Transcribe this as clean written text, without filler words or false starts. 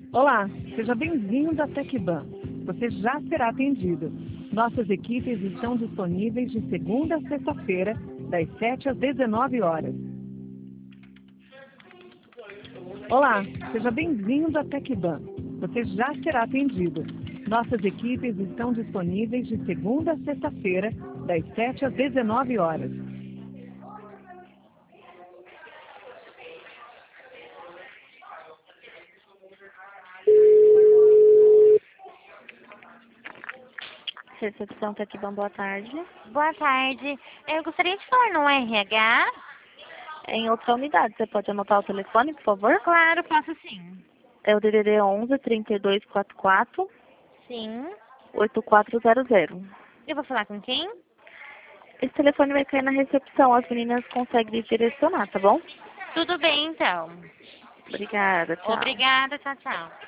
Olá, seja bem-vindo à Tecban. Você já será atendido. Nossas equipes estão disponíveis de segunda a sexta-feira, das 7 às 19 horas. Olá, seja bem-vindo à Tecban. Você já será atendido. Nossas equipes estão disponíveis de segunda a sexta-feira, das 7 às 19 horas. Recepção Tecban, boa tarde. Boa tarde. Eu gostaria de falar no RH. Em outra unidade, você pode anotar o telefone, por favor? Claro, posso sim. É o DDD 11 3244 Sim. 8400. Eu vou falar com quem? Esse telefone vai cair na recepção, as meninas conseguem direcionar, tá bom? Tudo bem, então. Obrigada, tchau. Obrigada, tchau, tchau.